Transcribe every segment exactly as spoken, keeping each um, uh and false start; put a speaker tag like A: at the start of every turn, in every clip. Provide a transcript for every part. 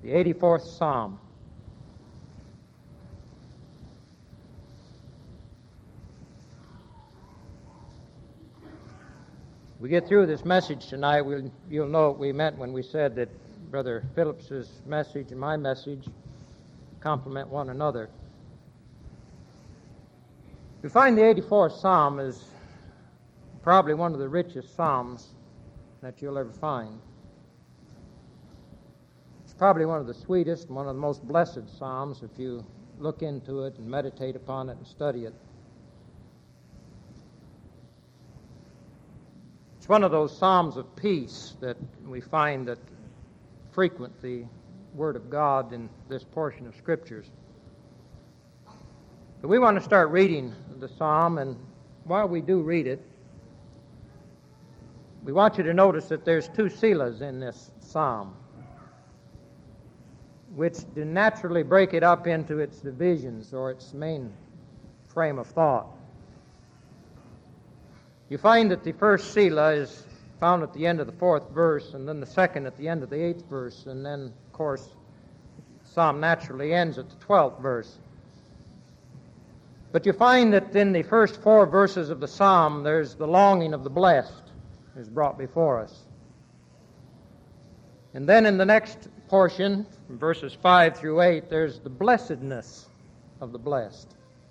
A: the eighty-fourth Psalm. We get through this message tonight, we'll, you'll know what we meant when we said that Brother Phillips's message and my message complement one another. We find the eighty-fourth Psalm is probably one of the richest Psalms that you'll ever find. It's probably one of the sweetest and one of the most blessed Psalms if you look into it and meditate upon it and study it. It's one of those Psalms of peace that we find that frequent the Word of God in this portion of Scriptures. But we want to start reading the Psalm, and while we do read it, we want you to notice that there's two Selahs in this Psalm, which naturally break it up into its divisions or its main frame of thought. You find that the first Selah is found at the end of the fourth verse, and then the second at the end of the eighth verse, and then, of course, the Psalm naturally ends at the twelfth verse. But you find that in the first four verses of the Psalm, there's the longing of the blessed is brought before us. And then in the next portion, from verses five through eight, there's the blessedness of the blessed.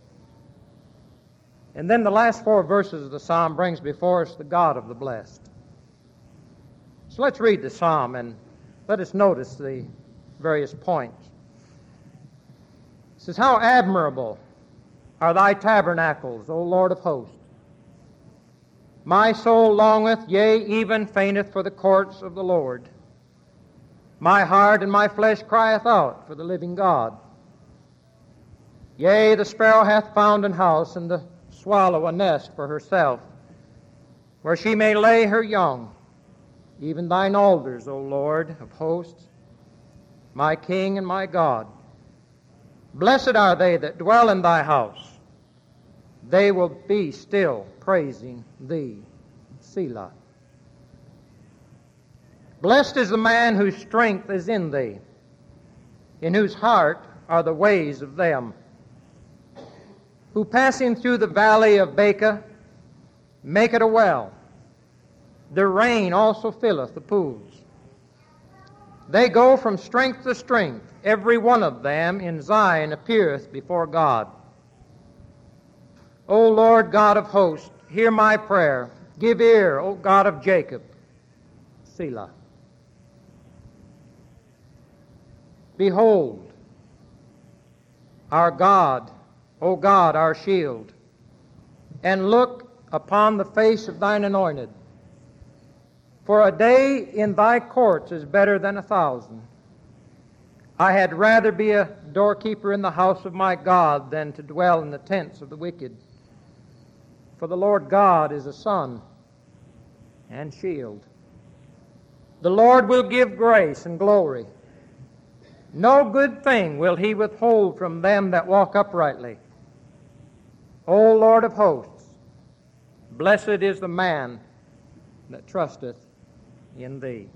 A: And then the last four verses of the Psalm brings before us the God of the blessed. So let's read the Psalm and let us notice the various points. It says, "How admirable are thy tabernacles, O Lord of hosts! My soul longeth, yea, even fainteth for the courts of the Lord. My heart and my flesh crieth out for the living God. Yea, the sparrow hath found an house, and the swallow a nest for herself, where she may lay her young, even thine alders, O Lord of hosts, my King and my God. Blessed are they that dwell in thy house. They will be still praising thee. Selah. Blessed is the man whose strength is in thee, in whose heart are the ways of them, who passing through the valley of Baca make it a well. The rain also filleth the pools. They go from strength to strength. Every one of them in Zion appeareth before God. O Lord God of hosts, hear my prayer. Give ear, O God of Jacob. Selah. Behold, our God, O God, our shield, and look upon the face of thine anointed. For a day in thy courts is better than a thousand. I had rather be a doorkeeper in the house of my God than to dwell in the tents of the wicked. For the Lord God is a sun and shield. The Lord will give grace and glory. No good thing will he withhold from them that walk uprightly. O Lord of hosts, blessed is the man that trusteth in thee."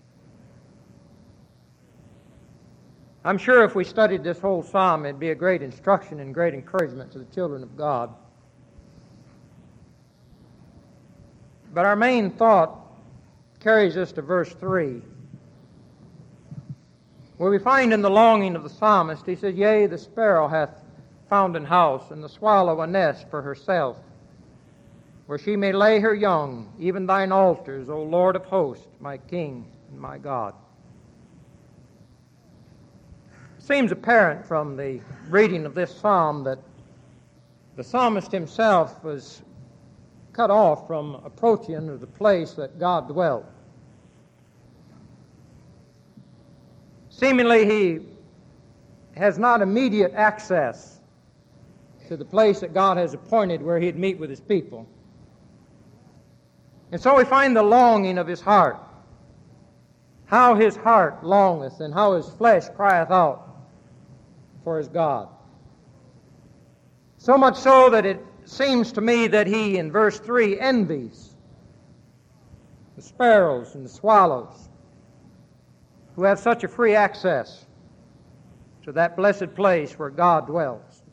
A: I'm sure if we studied this whole psalm, it'd be a great instruction and great encouragement to the children of God. But our main thought carries us to verse three, where we find in the longing of the psalmist, he says, "Yea, the sparrow hath found an house, and the swallow a nest for herself, where she may lay her young, even thine altars, O Lord of hosts, my King and my God." It seems apparent from the reading of this psalm that the psalmist himself was cut off from approaching to the place that God dwelt. Seemingly he has not immediate access to the place that God has appointed where he'd meet with his people. And so we find the longing of his heart. How his heart longeth, and how his flesh crieth out for his God. So much so that it seems to me that he, in verse three, envies the sparrows and the swallows who have such a free access to that blessed place where God dwells.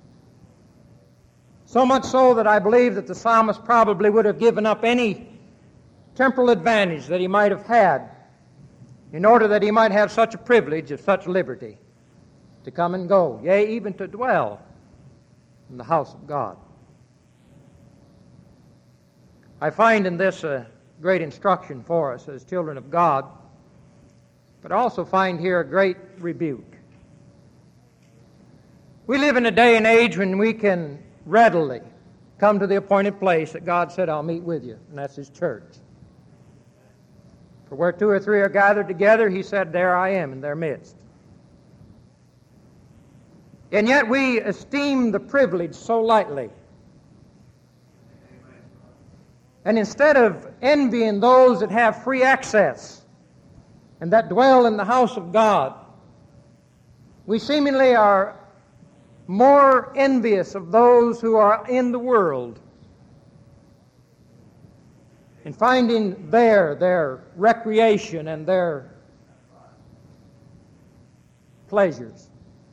A: So much so that I believe that the psalmist probably would have given up any temporal advantage that he might have had in order that he might have such a privilege of such liberty to come and go, yea, even to dwell in the house of God. I find in this a great instruction for us as children of God, but I also find here a great rebuke. We live in a day and age when we can readily come to the appointed place that God said, I'll meet with you, and that's His church. For where two or three are gathered together, He said, there I am in their midst. And yet we esteem the privilege so lightly. And instead of envying those that have free access and that dwell in the house of God, we seemingly are more envious of those who are in the world and finding there their recreation and their pleasures.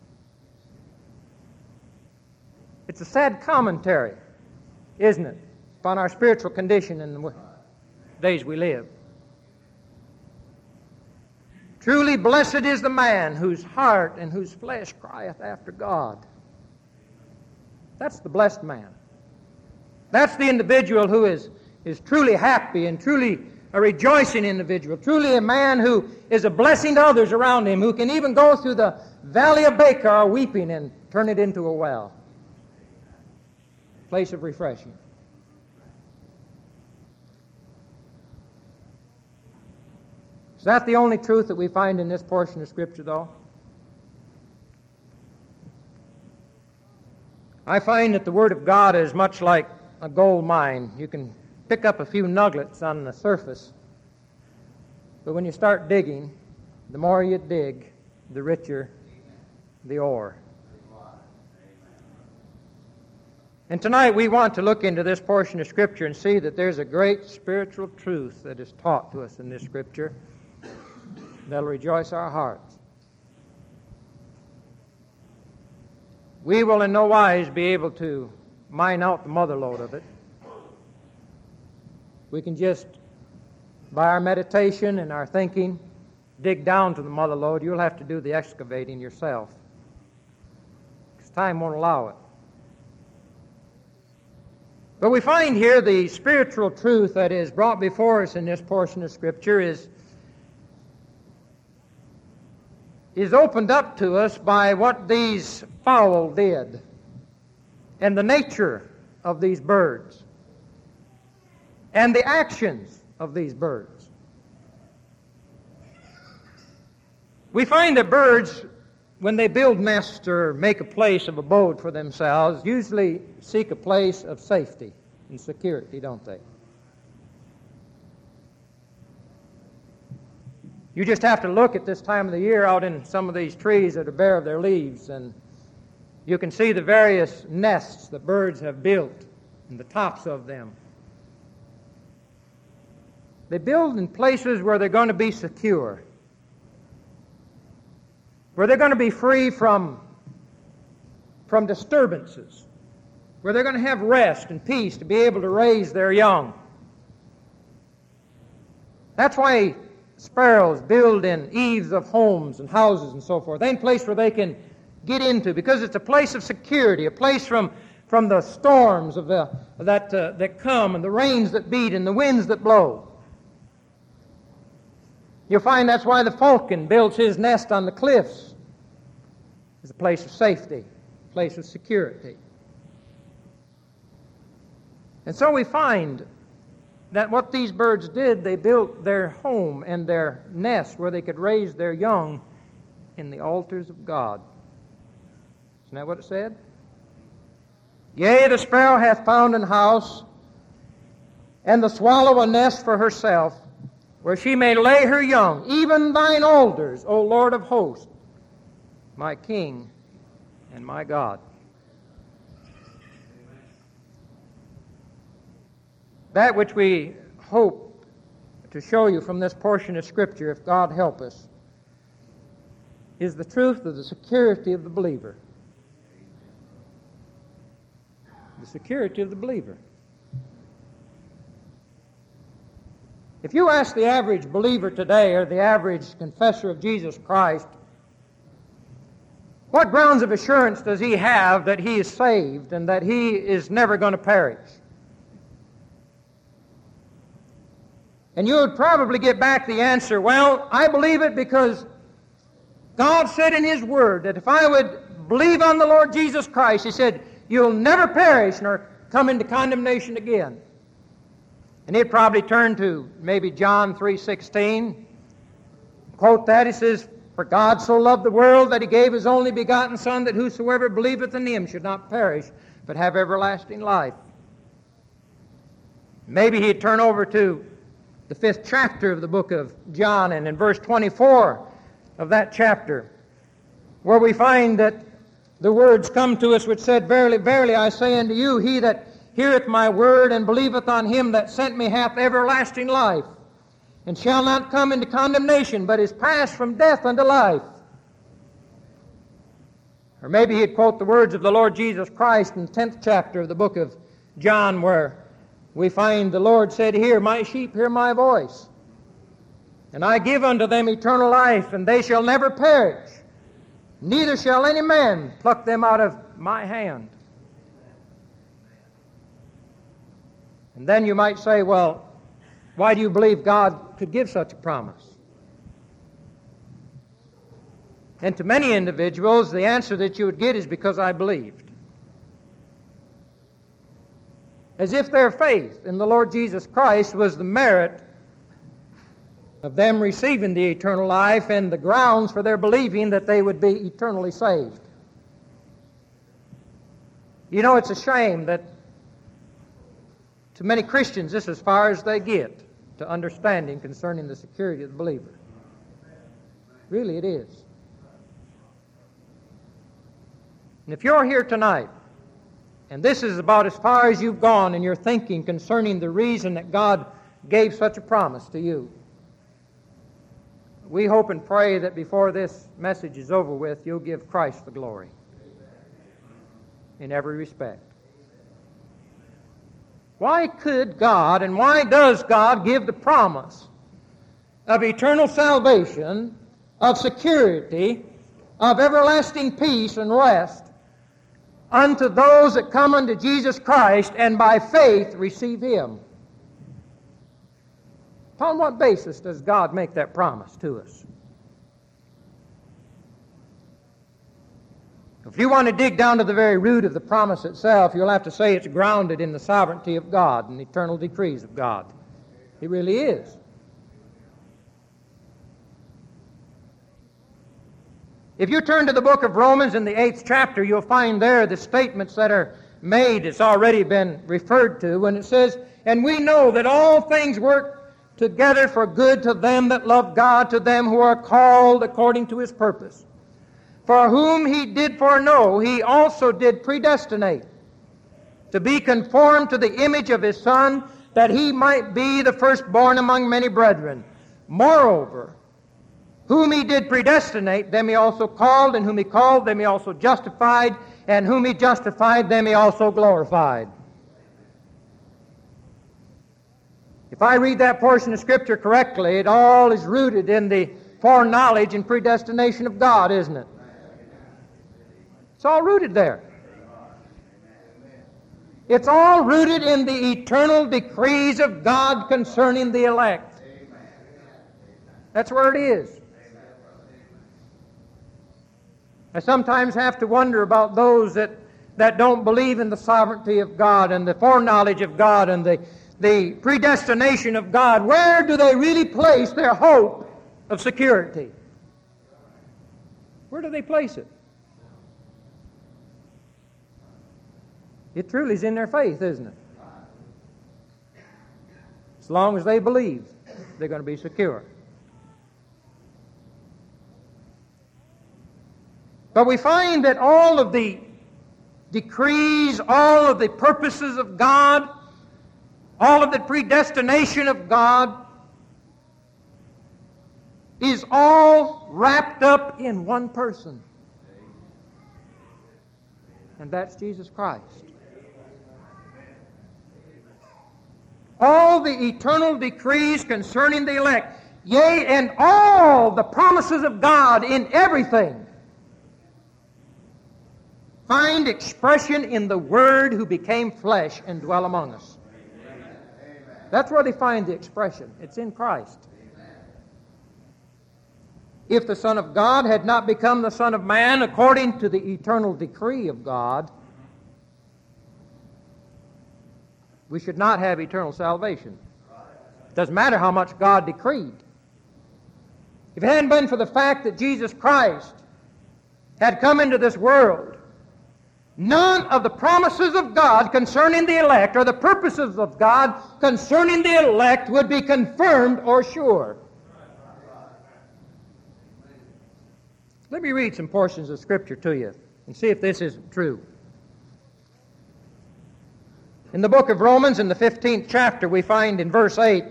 A: It's a sad commentary, isn't it, upon our spiritual condition in the days we live. Truly blessed is the man whose heart and whose flesh crieth after God. That's the blessed man. That's the individual who is, is truly happy and truly a rejoicing individual, truly a man who is a blessing to others around him, who can even go through the valley of Baca weeping and turn it into a well. Place of refreshing. Is that the only truth that we find in this portion of Scripture, though? I find that the Word of God is much like a gold mine. You can pick up a few nuggets on the surface, but when you start digging, the more you dig, the richer the ore. And tonight we want to look into this portion of Scripture and see that there's a great spiritual truth that is taught to us in this Scripture that'll rejoice our hearts. We will in no wise be able to mine out the mother lode of it. We can just, by our meditation and our thinking, dig down to the mother lode. You'll have to do the excavating yourself, because time won't allow it. But we find here the spiritual truth that is brought before us in this portion of Scripture is, is opened up to us by what these fowl did and the nature of these birds and the actions of these birds. We find that birds, when they build nests or make a place of abode for themselves, usually seek a place of safety and security, don't they? You just have to look at this time of the year out in some of these trees that are bare of their leaves, and you can see the various nests that birds have built and the tops of them. They build in places where they're going to be secure, where they're going to be free from, from disturbances, where they're going to have rest and peace to be able to raise their young. That's why sparrows build in eaves of homes and houses and so forth. Any place where they can get into, because it's a place of security, a place from, from the storms of the, that, uh, that come and the rains that beat and the winds that blow. You'll find that's why the falcon builds his nest on the cliffs. It's a place of safety, a place of security. And so we find that what these birds did, they built their home and their nest where they could raise their young in the altars of God. Isn't that what it said? Yea, the sparrow hath found an house, and the swallow a nest for herself, where she may lay her young, even thine altars, O Lord of hosts, my King and my God. That which we hope to show you from this portion of Scripture, if God help us, is the truth of the security of the believer. The security of the believer. If you ask the average believer today, or the average confessor of Jesus Christ, what grounds of assurance does he have that he is saved and that he is never going to perish? And you would probably get back the answer, well, I believe it because God said in His Word that if I would believe on the Lord Jesus Christ, He said, you'll never perish nor come into condemnation again. And he'd probably turn to maybe John three sixteen, quote that. He says, for God so loved the world that He gave His only begotten Son, that whosoever believeth in Him should not perish, but have everlasting life. Maybe he'd turn over to the fifth chapter of the book of John, and in verse twenty-four of that chapter, where we find that the words come to us which said, verily, verily, I say unto you, he that heareth my word and believeth on Him that sent me hath everlasting life, and shall not come into condemnation, but is passed from death unto life. Or maybe he'd quote the words of the Lord Jesus Christ in the tenth chapter of the book of John, where we find the Lord said, here, my sheep hear my voice, and I give unto them eternal life, and they shall never perish, neither shall any man pluck them out of my hand. And then you might say, well, why do you believe God could give such a promise? And to many individuals, the answer that you would get is because I believed. As if their faith in the Lord Jesus Christ was the merit of them receiving the eternal life and the grounds for their believing that they would be eternally saved. You know, it's a shame that to many Christians, this is as far as they get to understanding concerning the security of the believer. Really, it is. And if you're here tonight, and this is about as far as you've gone in your thinking concerning the reason that God gave such a promise to you, we hope and pray that before this message is over with, you'll give Christ the glory in every respect. Why could God, and why does God give the promise of eternal salvation, of security, of everlasting peace and rest unto those that come unto Jesus Christ and by faith receive Him? Upon what basis does God make that promise to us? If you want to dig down to the very root of the promise itself, you'll have to say it's grounded in the sovereignty of God and the eternal decrees of God. It really is. If you turn to the book of Romans in the eighth chapter, you'll find there the statements that are made. It's already been referred to when it says, and we know that all things work together for good to them that love God, to them who are called according to His purpose. For whom He did foreknow, He also did predestinate, to be conformed to the image of His Son, that He might be the firstborn among many brethren. Moreover, whom He did predestinate, them He also called, and whom He called, them He also justified, and whom He justified, them He also glorified. If I read that portion of Scripture correctly, it all is rooted in the foreknowledge and predestination of God, isn't it? It's all rooted there. It's all rooted in the eternal decrees of God concerning the elect. That's where it is. I sometimes have to wonder about those that, that don't believe in the sovereignty of God and the foreknowledge of God and the, the predestination of God. Where do they really place their hope of security? Where do they place it? It truly is in their faith, isn't it? As long as they believe, they're going to be secure. But we find that all of the decrees, all of the purposes of God, all of the predestination of God is all wrapped up in one person. And that's Jesus Christ. All the eternal decrees concerning the elect, yea, and all the promises of God in everything, find expression in the Word who became flesh and dwell among us. That's where they find the expression. It's in Christ. If the Son of God had not become the Son of Man according to the eternal decree of God, we should not have eternal salvation. It doesn't matter how much God decreed. If it hadn't been for the fact that Jesus Christ had come into this world, none of the promises of God concerning the elect or the purposes of God concerning the elect would be confirmed or sure. Let me read some portions of Scripture to you and see if this isn't true. In the book of Romans, in the fifteenth chapter, we find in verse eight,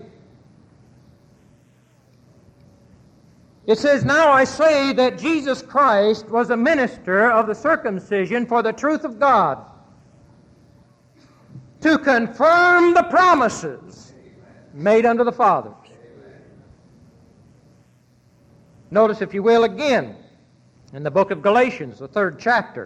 A: it says, "Now I say that Jesus Christ was a minister of the circumcision for the truth of God, to confirm the promises made unto the fathers." Notice, if you will, again, in the book of Galatians, the third chapter,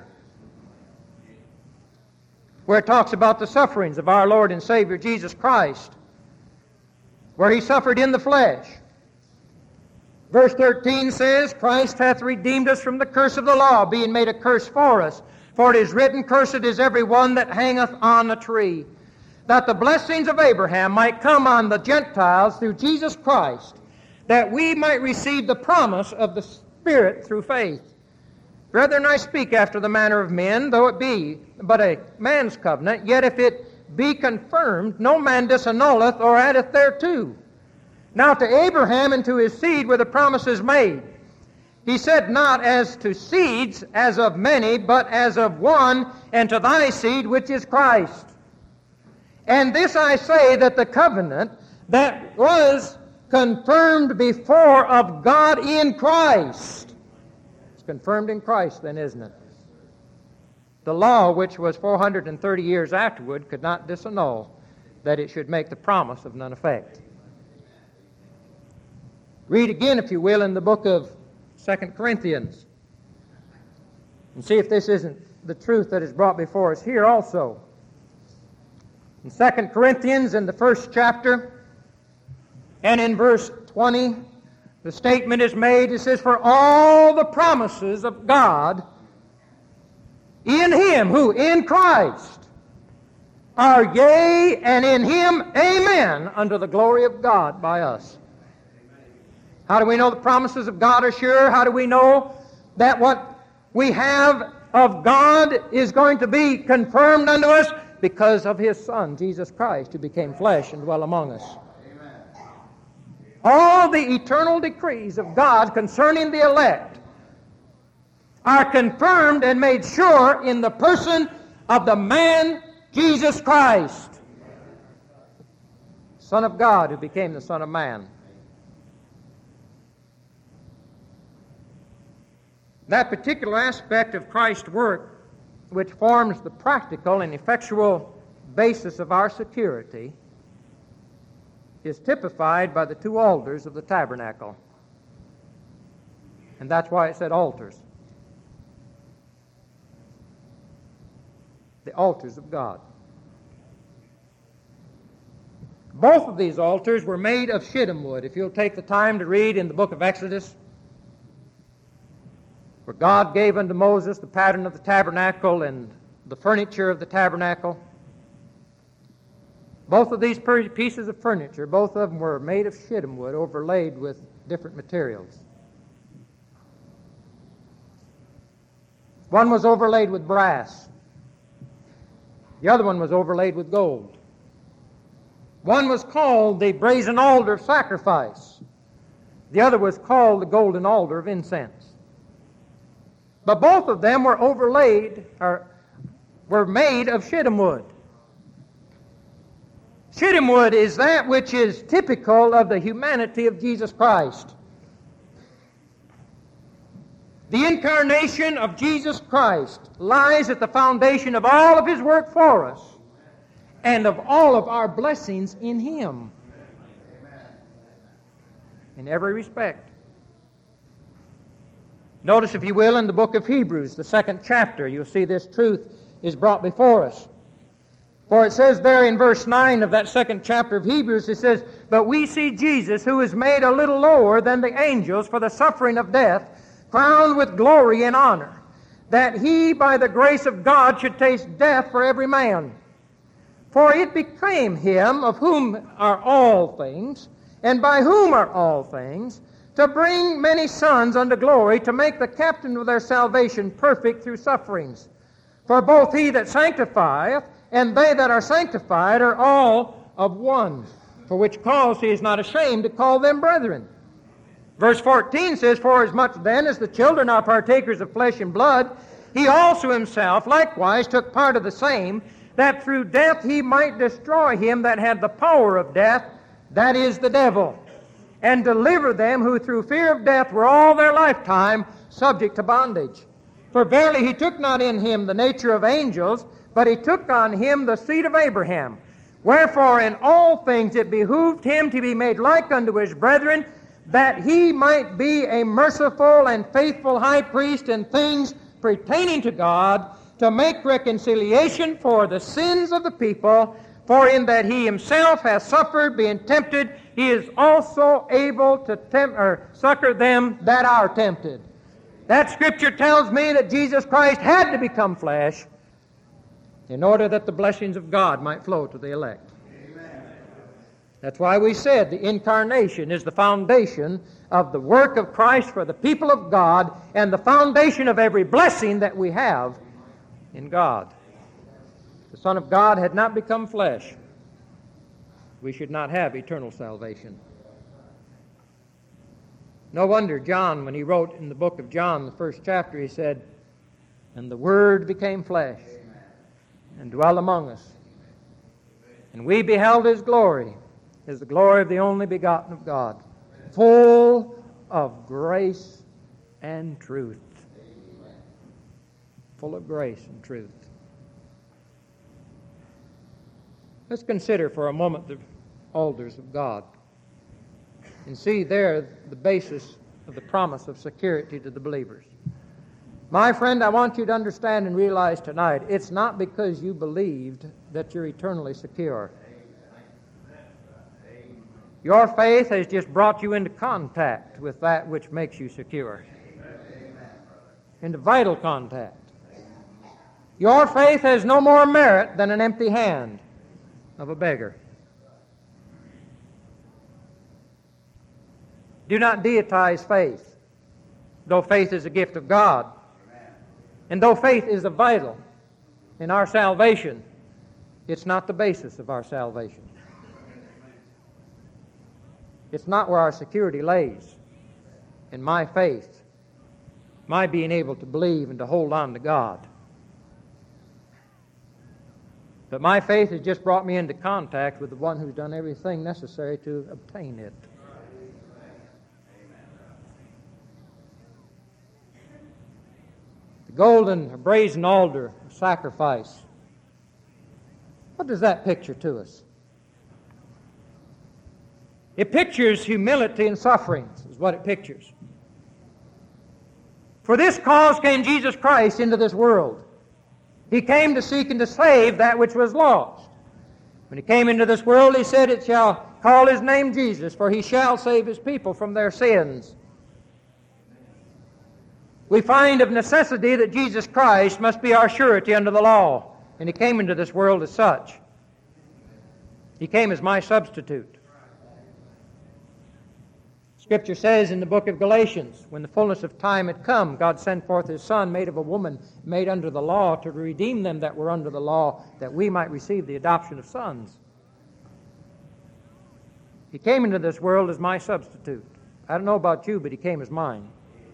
A: where it talks about the sufferings of our Lord and Savior Jesus Christ, where He suffered in the flesh. Verse thirteen says, "Christ hath redeemed us from the curse of the law, being made a curse for us. For it is written, Cursed is every one that hangeth on a tree, that the blessings of Abraham might come on the Gentiles through Jesus Christ, that we might receive the promise of the Spirit through faith. Brethren, I speak after the manner of men, though it be but a man's covenant, yet if it be confirmed, no man disannulleth or addeth thereto. Now to Abraham and to his seed were the promises made. He said not as to seeds, as of many, but as of one, and to thy seed, which is Christ. And this I say, that the covenant that was confirmed before of God in Christ, it's confirmed in Christ then, isn't it? The law, which was four hundred thirty years afterward, could not disannul that it should make the promise of none effect. Read again, if you will, in the book of Second Corinthians, and see if this isn't the truth that is brought before us here also. In Second Corinthians, in the first chapter, and in verse twenty, the statement is made, it says, "For all the promises of God in Him," who? In Christ, "are yea, and in Him amen, unto the glory of God by us." How do we know the promises of God are sure? How do we know that what we have of God is going to be confirmed unto us? Because of His Son, Jesus Christ, who became flesh and dwelt among us. Amen. All the eternal decrees of God concerning the elect are confirmed and made sure in the person of the man Jesus Christ, Son of God, who became the Son of Man. That particular aspect of Christ's work, which forms the practical and effectual basis of our security, is typified by the two altars of the tabernacle. And that's why it said altars. The altars of God. Both of these altars were made of shittim wood. If you'll take the time to read in the book of Exodus, where God gave unto Moses the pattern of the tabernacle and the furniture of the tabernacle. Both of these pieces of furniture, both of them were made of shittim wood, overlaid with different materials. One was overlaid with brass. The other one was overlaid with gold. One was called the brazen altar of sacrifice. The other was called the golden altar of incense. But both of them were overlaid, or were made of shittim wood. Shittim wood is that which is typical of the humanity of Jesus Christ. The incarnation of Jesus Christ lies at the foundation of all of His work for us and of all of our blessings in Him. In every respect. Notice, if you will, in the book of Hebrews, the second chapter, you'll see this truth is brought before us. For it says there in verse nine of that second chapter of Hebrews, it says, "But we see Jesus, who is made a little lower than the angels for the suffering of death, crowned with glory and honor, that He, by the grace of God, should taste death for every man. For it became Him, of whom are all things, and by whom are all things, to bring many sons unto glory, to make the captain of their salvation perfect through sufferings. For both He that sanctifieth and they that are sanctified are all of one, for which cause He is not ashamed to call them brethren." Verse fourteen says, "For as much then as the children are partakers of flesh and blood, He also Himself likewise took part of the same, that through death He might destroy him that had the power of death, that is, the devil, and deliver them who through fear of death were all their lifetime subject to bondage. For verily He took not in Him the nature of angels, but He took on Him the seed of Abraham. Wherefore in all things it behooved Him to be made like unto His brethren, that He might be a merciful and faithful high priest in things pertaining to God, to make reconciliation for the sins of the people. For in that He Himself hath suffered, being tempted, He is also able to tempt or succor them that are tempted." That Scripture tells me that Jesus Christ had to become flesh in order that the blessings of God might flow to the elect. Amen. That's why we said the incarnation is the foundation of the work of Christ for the people of God and the foundation of every blessing that we have in God. The Son of God had not become flesh, we should not have eternal salvation. No wonder John, when he wrote in the book of John, the first chapter, he said, "And the Word became flesh and dwelt among us. And we beheld His glory, as the glory of the only begotten of God, full of grace and truth." Full of grace and truth. Let's consider for a moment the altars of God and see there the basis of the promise of security to the believers. My friend, I want you to understand and realize tonight, it's not because you believed that you're eternally secure. Your faith has just brought you into contact with that which makes you secure. Into vital contact. Your faith has no more merit than an empty hand of a beggar. Do not deitize faith, though faith is a gift of God. And though faith is a vital in our salvation, it's not the basis of our salvation. It's not where our security lays. In my faith, my being able to believe and to hold on to God. But my faith has just brought me into contact with the one who's done everything necessary to obtain it. The golden or brazen altar of sacrifice. What does that picture to us? It pictures humility and sufferings, is what it pictures. For this cause came Jesus Christ into this world. He came to seek and to save that which was lost. When He came into this world, He said, "It shall call His name Jesus, for He shall save His people from their sins." We find of necessity that Jesus Christ must be our surety under the law, and He came into this world as such. He came as my substitute. Scripture says in the book of Galatians, when the fullness of time had come, God sent forth His Son, made of a woman, made under the law, to redeem them that were under the law, that we might receive the adoption of sons. He came into this world as my substitute. I don't know about you, but He came as mine.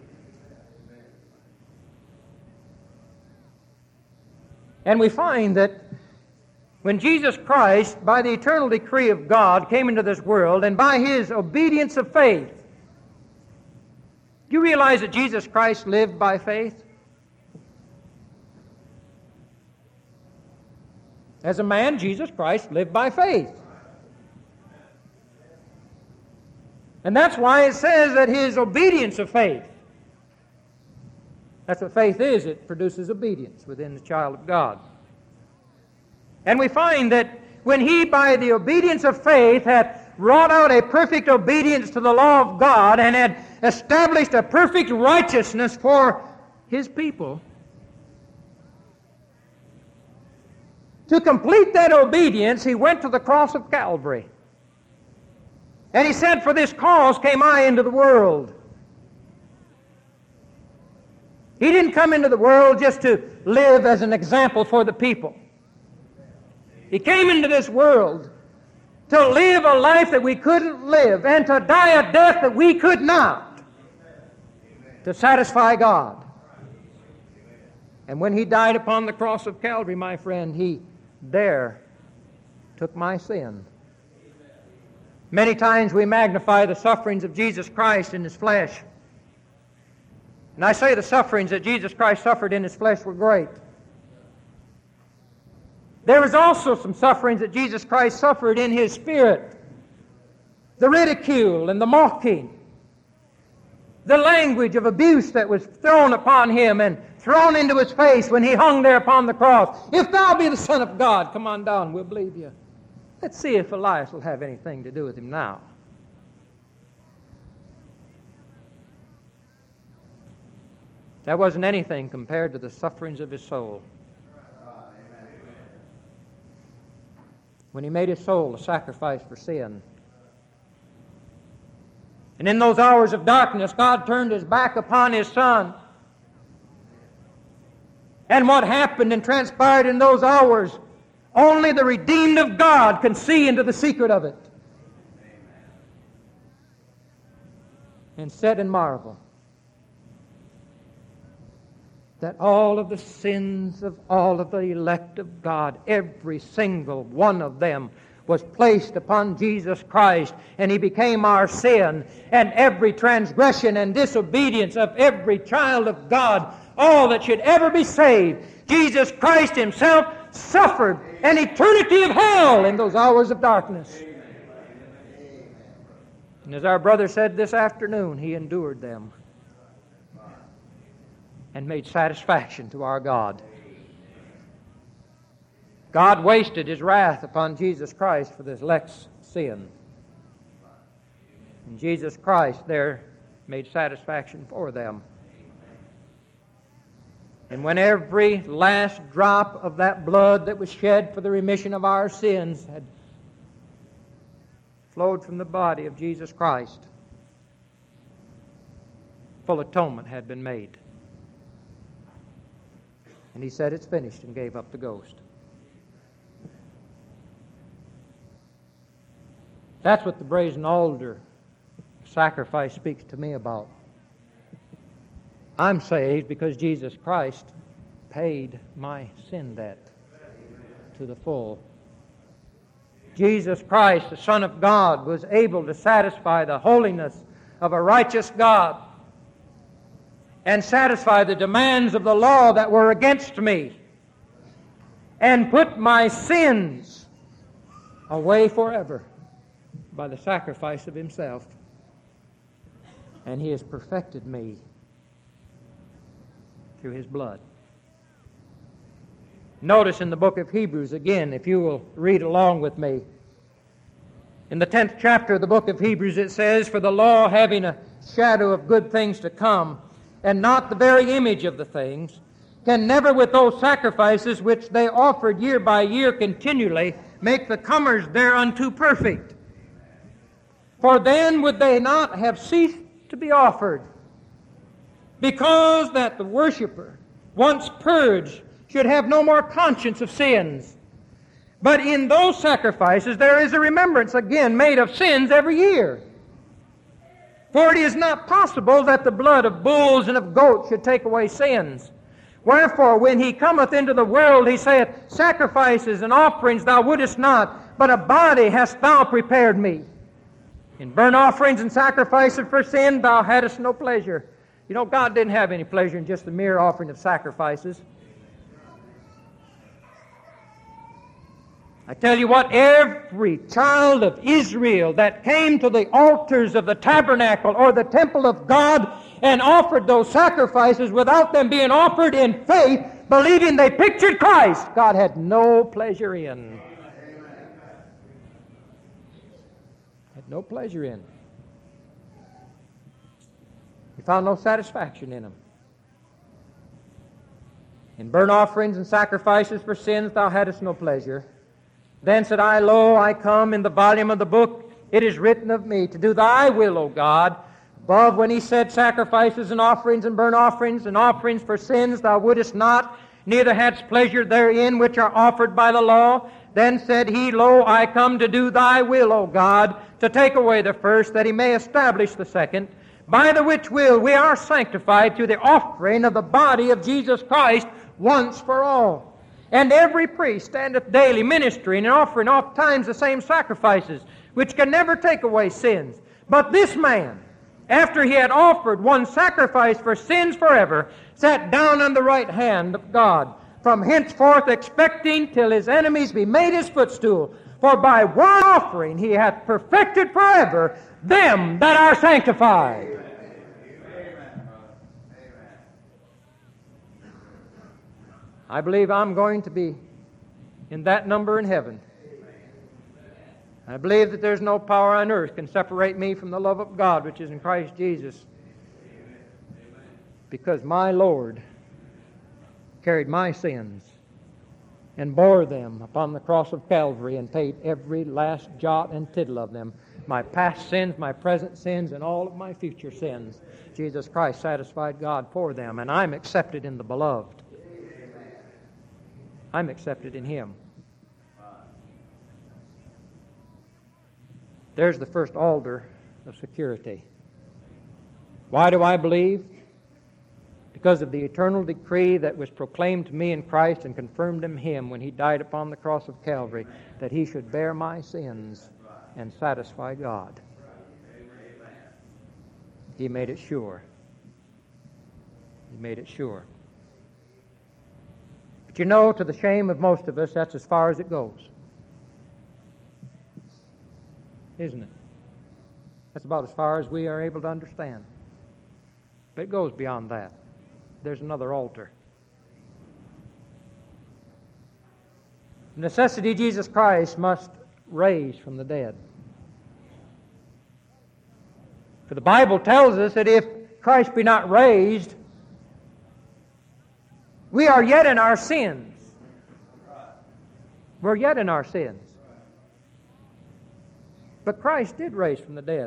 A: And we find that when Jesus Christ, by the eternal decree of God, came into this world, and by His obedience of faith, Do you realize that Jesus Christ lived by faith? As a man, Jesus Christ lived by faith. And that's why it says that his obedience of faith, that's what faith is. It produces obedience within the child of God. And we find that when he, by the obedience of faith, hath wrought out a perfect obedience to the law of God and had established a perfect righteousness for his people, to complete that obedience, he went to the cross of Calvary. And he said, "For this cause came I into the world." He didn't come into the world just to live as an example for the people. He came into this world to live a life that we couldn't live and to die a death that we could not, to satisfy God. And when he died upon the cross of Calvary, my friend, he there took my sin. Many times we magnify the sufferings of Jesus Christ in his flesh. And I say the sufferings that Jesus Christ suffered in his flesh were great. There was also some sufferings that Jesus Christ suffered in his spirit. The ridicule and the mocking. The language of abuse that was thrown upon him and thrown into his face when he hung there upon the cross. "If thou be the Son of God, come on down, we'll believe you." Let's see if Elias will have anything to do with him now. That wasn't anything compared to the sufferings of his soul. When he made his soul a sacrifice for sin. And in those hours of darkness, God turned his back upon his Son. And what happened and transpired in those hours, only the redeemed of God can see into the secret of it. And sit and marvel that all of the sins of all of the elect of God, every single one of them, was placed upon Jesus Christ, and he became our sin, and every transgression and disobedience of every child of God, all that should ever be saved, Jesus Christ himself suffered an eternity of hell in those hours of darkness. And as our brother said this afternoon, he endured them and made satisfaction to our God. God wasted his wrath upon Jesus Christ for this elect's sin. And Jesus Christ there made satisfaction for them. And when every last drop of that blood that was shed for the remission of our sins had flowed from the body of Jesus Christ, full atonement had been made. And he said, "It's finished," and gave up the ghost. That's what the brazen altar sacrifice speaks to me about. I'm saved because Jesus Christ paid my sin debt to the full. Jesus Christ, the Son of God, was able to satisfy the holiness of a righteous God and satisfy the demands of the law that were against me and put my sins away forever by the sacrifice of himself. And he has perfected me through his blood. Notice in the book of Hebrews, again, if you will read along with me. In the tenth chapter of the book of Hebrews it says, "For the law, having a shadow of good things to come, and not the very image of the things, can never with those sacrifices which they offered year by year continually make the comers thereunto perfect. For then would they not have ceased to be offered, because that the worshiper, once purged, should have no more conscience of sins. But in those sacrifices there is a remembrance again made of sins every year. For it is not possible that the blood of bulls and of goats should take away sins. Wherefore, when he cometh into the world, he saith, Sacrifices and offerings thou wouldest not, but a body hast thou prepared me. In burnt offerings and sacrifices for sin thou hadst no pleasure. You know, God didn't have any pleasure in just the mere offering of sacrifices. I tell you what, every child of Israel that came to the altars of the tabernacle or the temple of God and offered those sacrifices without them being offered in faith, believing they pictured Christ, God had no pleasure in. Had no pleasure in. He found no satisfaction in them. In burnt offerings and sacrifices for sins thou hadst no pleasure. Then said I, Lo, I come, in the volume of the book it is written of me, to do thy will, O God. Above, when he said sacrifices and offerings and burnt offerings and offerings for sins thou wouldest not, neither hadst pleasure therein which are offered by the law. Then said he, Lo, I come to do thy will, O God, to take away the first, that he may establish the second, by the which will we are sanctified through the offering of the body of Jesus Christ once for all. And every priest standeth daily ministering and offering oft times the same sacrifices, which can never take away sins. But this man, after he had offered one sacrifice for sins forever, sat down on the right hand of God, from henceforth expecting till his enemies be made his footstool. For by one offering he hath perfected forever them that are sanctified. I believe I'm going to be in that number in heaven. I believe that there's no power on earth can separate me from the love of God which is in Christ Jesus. Because my Lord carried my sins and bore them upon the cross of Calvary and paid every last jot and tittle of them. My past sins, my present sins, and all of my future sins. Jesus Christ satisfied God for them, and I'm accepted in the beloved. I'm accepted in Him. There's the first altar of security. Why do I believe? Because of the eternal decree that was proclaimed to me in Christ and confirmed in Him when He died upon the cross of Calvary, that He should bear my sins and satisfy God. He made it sure. He made it sure. But you know, to the shame of most of us, that's as far as it goes. Isn't it? That's about as far as we are able to understand. But it goes beyond that. There's another altar. Necessity, Jesus Christ must raise from the dead. For the Bible tells us that if Christ be not raised, we are yet in our sins. We're yet in our sins. But Christ did raise from the dead.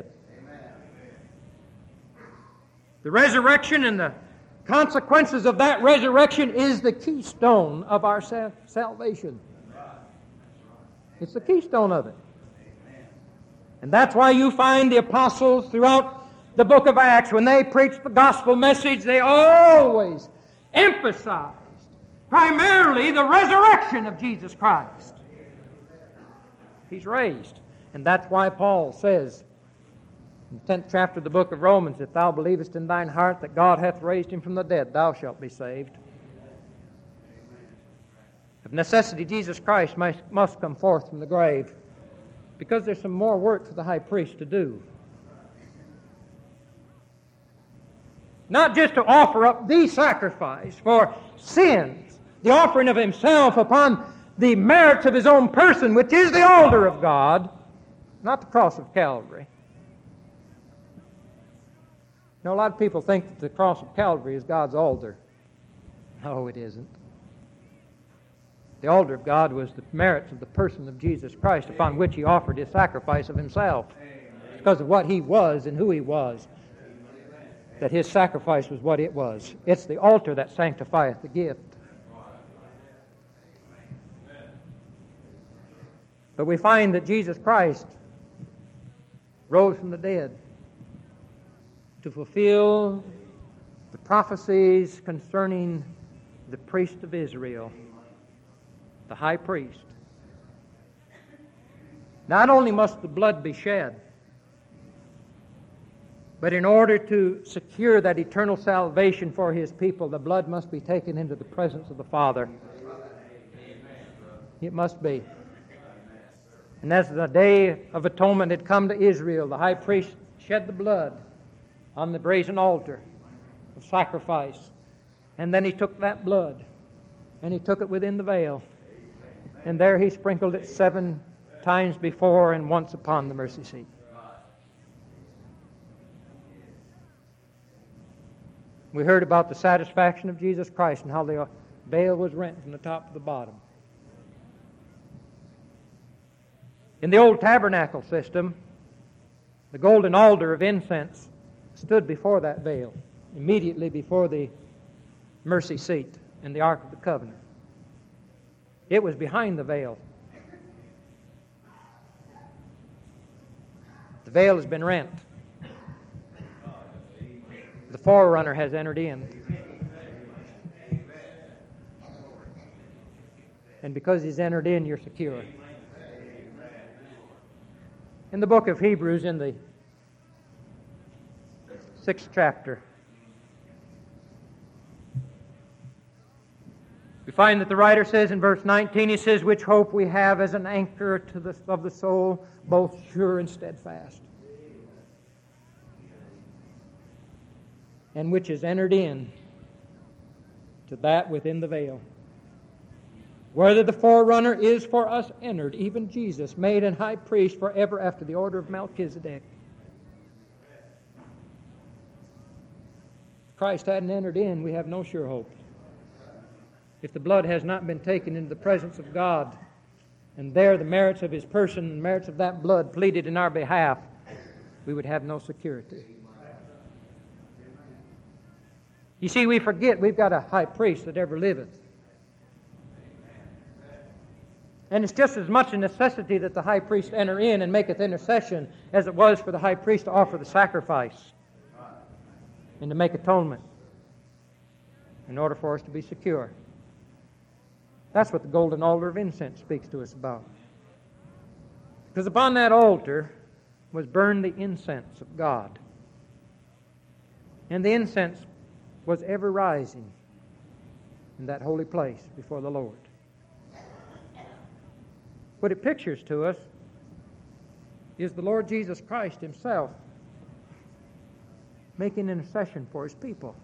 A: The resurrection and the consequences of that resurrection is the keystone of our salvation. It's the keystone of it. And that's why you find the apostles throughout the book of Acts, when they preached the gospel message, they always emphasized primarily the resurrection of Jesus Christ. He's raised. And that's why Paul says in the tenth chapter of the book of Romans, if thou believest in thine heart that God hath raised him from the dead, thou shalt be saved. Of necessity, Jesus Christ must, must come forth from the grave, because there's some more work for the high priest to do. Not just to offer up the sacrifice for sins, the offering of himself upon the merits of his own person, which is the altar of God, not the cross of Calvary. You know, a lot of people think that the cross of Calvary is God's altar. No, it isn't. The altar of God was the merits of the person of Jesus Christ, upon which He offered His sacrifice of Himself. It's because of what He was and who He was that His sacrifice was what it was. It's the altar that sanctifieth the gift. But we find that Jesus Christ rose from the dead to fulfill the prophecies concerning the priest of Israel, the high priest. Not only must the blood be shed, But in order to secure that eternal salvation for His people, the blood must be taken into the presence of the Father. It must be. And as the day of atonement had come to Israel, the high priest shed the blood on the brazen altar of sacrifice. And then he took that blood and he took it within the veil. And there he sprinkled it seven times before and once upon the mercy seat. We heard about the satisfaction of Jesus Christ and how the veil was rent from the top to the bottom. In the old tabernacle system, the golden altar of incense stood before that veil, immediately before the mercy seat and the Ark of the Covenant. It was behind the veil. The veil has been rent. The forerunner has entered in. And because He's entered in, you're secure. In the book of Hebrews, in the sixth chapter, we find that the writer says in verse nineteen, he says, which hope we have as an anchor to the, of the soul, both sure and steadfast, and which is entered in to that within the veil, whether the forerunner is for us entered, even Jesus, made an high priest forever after the order of Melchizedek. If Christ hadn't entered in, we have no sure hope. If the blood has not been taken into the presence of God, and there the merits of His person and the merits of that blood pleaded in our behalf, we would have no security. You see, we forget we've got a high priest that ever liveth. And it's just as much a necessity that the high priest enter in and maketh intercession as it was for the high priest to offer the sacrifice and to make atonement in order for us to be secure. That's what the golden altar of incense speaks to us about. Because upon that altar was burned the incense of God. And the incense was ever rising in that holy place before the Lord. What it pictures to us is the Lord Jesus Christ Himself making intercession for His people.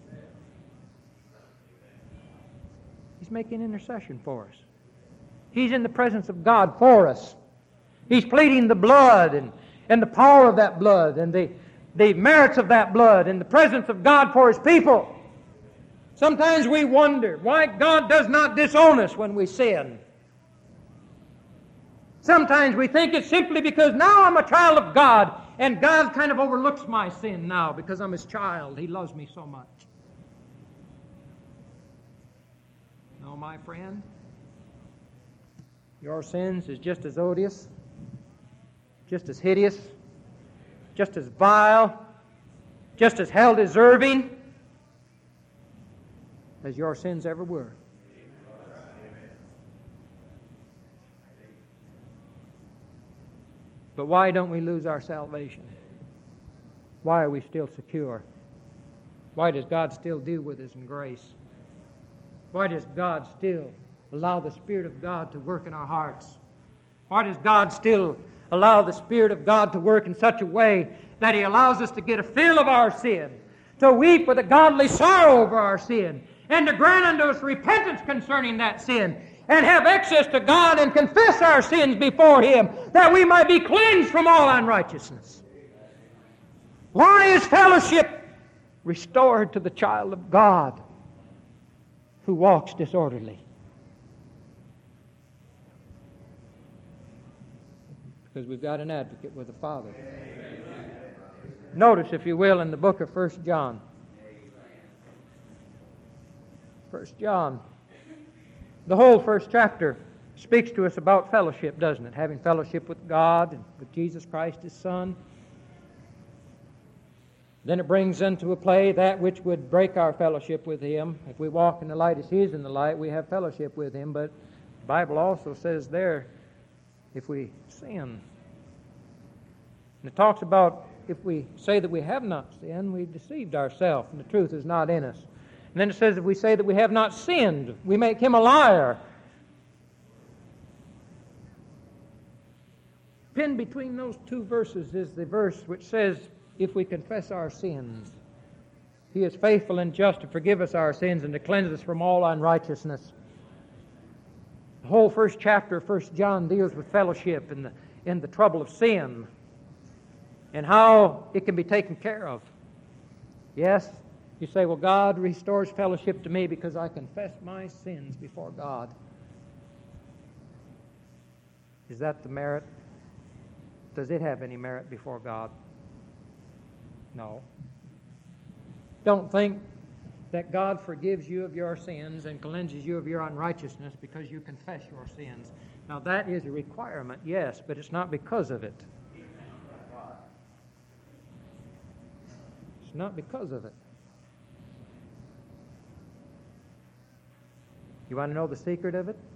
A: He's making intercession for us. He's in the presence of God for us. He's pleading the blood and, and the power of that blood and the, the merits of that blood and the presence of God for His people. Sometimes we wonder why God does not disown us when we sin. Sometimes we think it's simply because now I'm a child of God and God kind of overlooks my sin now because I'm His child. He loves me so much. No, my friend, your sins is just as odious, just as hideous, just as vile, just as hell-deserving as your sins ever were. But why don't we lose our salvation? Why are we still secure? Why does God still deal with us in grace? Why does God still allow the Spirit of God to work in our hearts? Why does God still allow the Spirit of God to work in such a way that He allows us to get a feel of our sin, to weep with a godly sorrow over our sin, and to grant unto us repentance concerning that sin, and have access to God and confess our sins before Him, that we might be cleansed from all unrighteousness? Why is fellowship restored to the child of God who walks disorderly? Because we've got an advocate with the Father. Notice, if you will, in the book of First John. First John. The whole first chapter speaks to us about fellowship, doesn't it? Having fellowship with God and with Jesus Christ, His Son. Then it brings into a play that which would break our fellowship with Him. If we walk in the light as He is in the light, we have fellowship with Him. But the Bible also says there, if we sin. And it talks about if we say that we have not sinned, we've deceived ourselves, and the truth is not in us. And then it says, if we say that we have not sinned, we make him a liar. Pinned between those two verses is the verse which says, if we confess our sins, he is faithful and just to forgive us our sins and to cleanse us from all unrighteousness. The whole first chapter of First John deals with fellowship and the, and the trouble of sin and how it can be taken care of. Yes, you say, well, God restores fellowship to me because I confess my sins before God. Is that the merit? Does it have any merit before God? No. Don't think that God forgives you of your sins and cleanses you of your unrighteousness because you confess your sins. Now that is a requirement, yes, but it's not because of it. It's not because of it. You want to know the secret of it?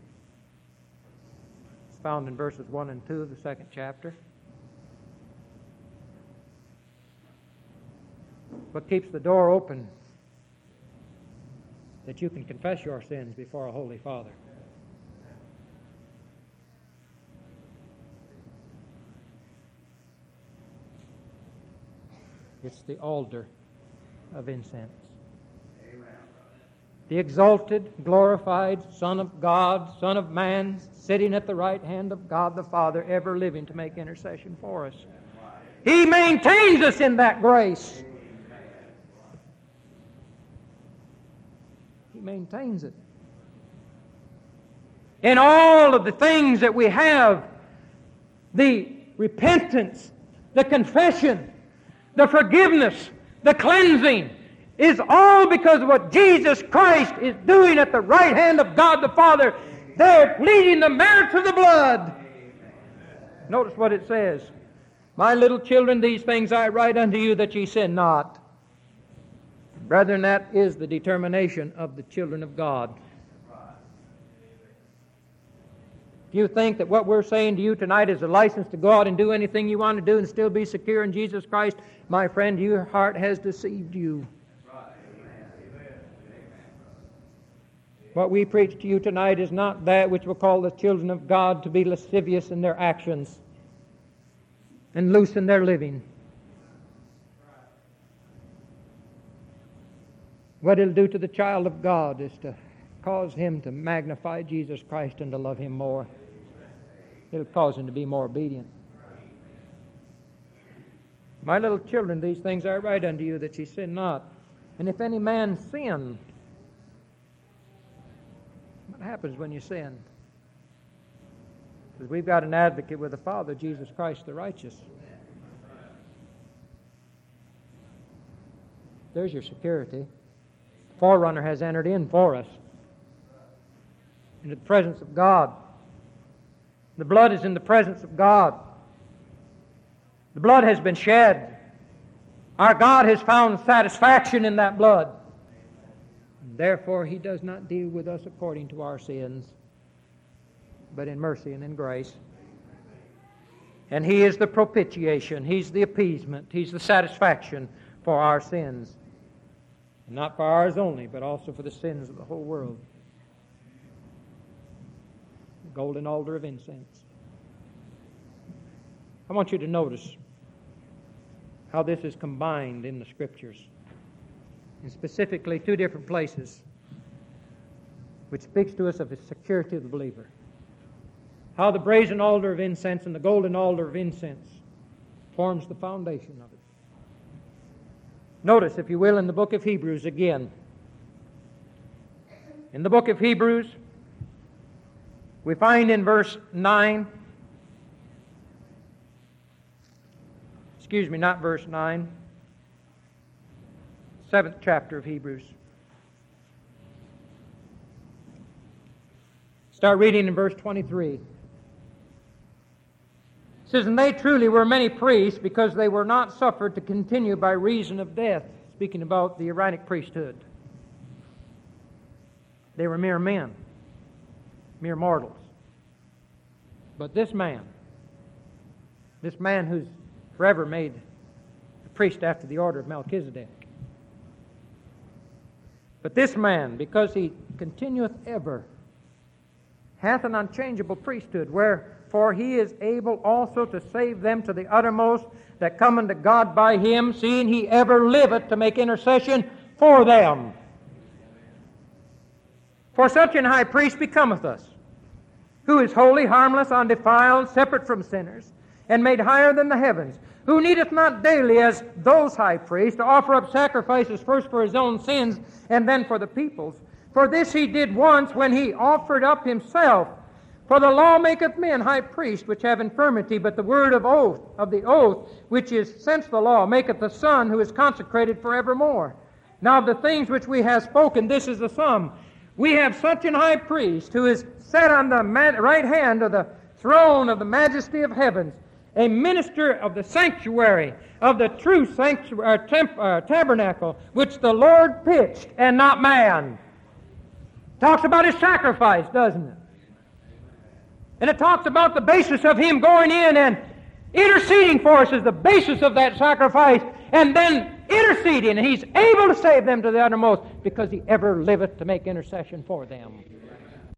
A: It's found in verses one and two of the second chapter. What keeps the door open that you can confess your sins before a holy Father? It's the altar of incense. The exalted, glorified Son of God, Son of Man, sitting at the right hand of God the Father, ever living to make intercession for us. He maintains us in that grace. He maintains it. In all of the things that we have, the repentance, the confession, the forgiveness, the cleansing, is all because of what Jesus Christ is doing at the right hand of God the Father. They're pleading the merits of the blood. Notice what it says. My little children, these things I write unto you that ye sin not. Brethren, that is the determination of the children of God. If you think that what we're saying to you tonight is a license to go out and do anything you want to do and still be secure in Jesus Christ, my friend, your heart has deceived you. What we preach to you tonight is not that which will call the children of God to be lascivious in their actions and loose in their living. What it'll do to the child of God is to cause him to magnify Jesus Christ and to love him more. It'll cause him to be more obedient. My little children, these things I write unto you that ye sin not. And if any man sin, what happens when you sin? Because we've got an advocate with the Father, Jesus Christ the righteous. There's your security. The forerunner has entered in for us into the presence of God. The blood is in the presence of God. The blood has been shed. Our God has found satisfaction in that blood. Therefore, He does not deal with us according to our sins, but in mercy and in grace. And He is the propitiation. He's the appeasement. He's the satisfaction for our sins. And not for ours only, but also for the sins of the whole world. The golden altar of incense. I want you to notice how this is combined in the Scriptures. And specifically two different places which speaks to us of the security of the believer. How the brazen altar of incense and the golden altar of incense forms the foundation of it. Notice, if you will, in the book of Hebrews again. In the book of Hebrews, we find in verse nine, excuse me, not verse nine, seventh chapter of Hebrews. Start reading in verse twenty-three. It says, and they truly were many priests because they were not suffered to continue by reason of death. Speaking about the Aaronic priesthood. They were mere men, mere mortals. But this man, this man who's forever made priest after the order of Melchizedek. But this man, because he continueth ever, hath an unchangeable priesthood, wherefore he is able also to save them to the uttermost that come unto God by him, seeing he ever liveth to make intercession for them. For such an high priest becometh us, who is holy, harmless, undefiled, separate from sinners, and made higher than the heavens, who needeth not daily, as those high priests, to offer up sacrifices first for his own sins and then for the people's. For this he did once when he offered up himself. For the law maketh men high priests which have infirmity, but the word of oath, of the oath, which is since the law, maketh the Son who is consecrated forevermore. Now of the things which we have spoken, this is the sum. We have such an high priest who is set on the right hand of the throne of the majesty of heavens, a minister of the sanctuary, of the true sanctuary, uh, temp, uh, tabernacle, which the Lord pitched and not man. Talks about his sacrifice, doesn't it? And it talks about the basis of him going in and interceding for us as the basis of that sacrifice, and then interceding, and he's able to save them to the uttermost because he ever liveth to make intercession for them.